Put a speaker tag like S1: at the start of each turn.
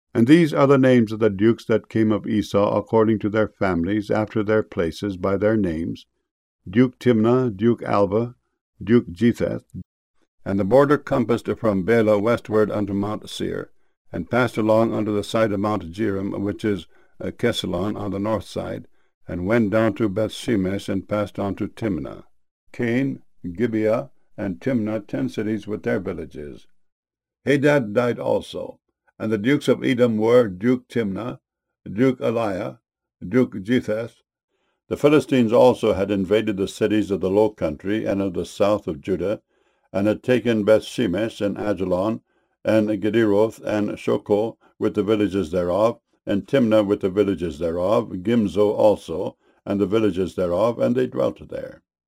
S1: And these are the names of the dukes that came of Esau according to their families, after their places, by their names: Duke Timnah, Duke Alva, Duke Jetheth. And the border compassed from Bela westward unto Mount Seir, and passed along unto the side of Mount Jearim, which is Kesalon, on the north side, and went down to Bethshemesh, and passed on to Timnah. Cain, Gibeah, and Timnah, 10 cities with their villages. Hadad died also. And the dukes of Edom were Duke Timnah, Duke Eliah, Duke Jetheth. The Philistines also had invaded the cities of the low country and of the south of Judah, and had taken Bethshemesh, and Ajalon, and Gederoth, and Shoco, with the villages thereof, and Timnah with the villages thereof, Gimzo also, and the villages thereof, and they dwelt there.